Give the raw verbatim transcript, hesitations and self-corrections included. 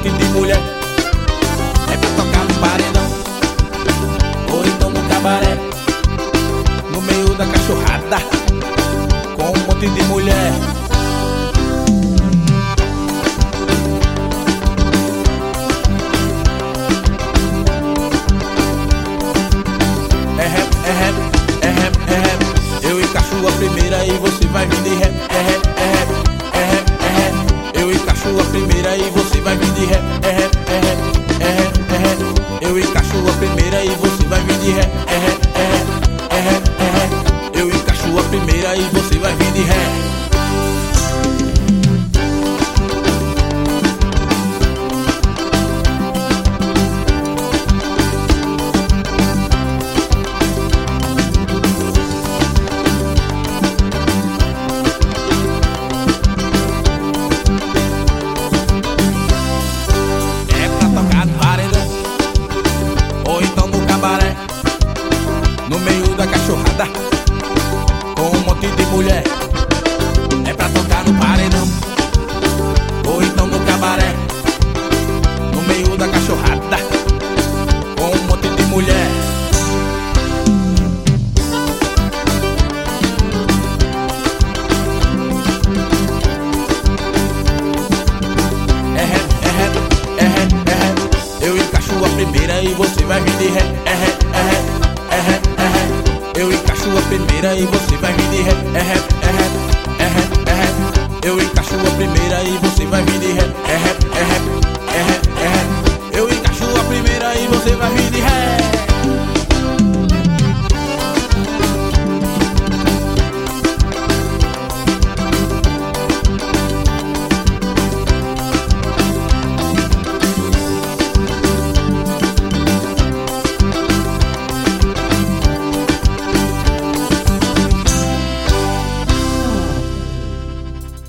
monte de mulher. É pra tocar no paredão ou então no cabaré, no meio da cachorrada, com um monte de mulher. É rap, é rap, é rap, é rap. Eu encaixo a primeira e você vai vir de rap. É rap, é rap, é rap, é rap. Eu encaixo a primeira e você vai vir de rap. É rap, é rap, é rap, é rap. Eu encaixo a primeira e você vai vir de rap. É rap, é rap, é rap, é rap. Eu encaixo a primeira e você vai vir de rap. No meio da cachorrada, com um monte de mulher. É pra tocar no paredão ou então no cabaré, no meio da cachorrada, com um monte de mulher. É rap, é rap, é rap, é rap. Eu encaixo a primeira e você vai vir de rap.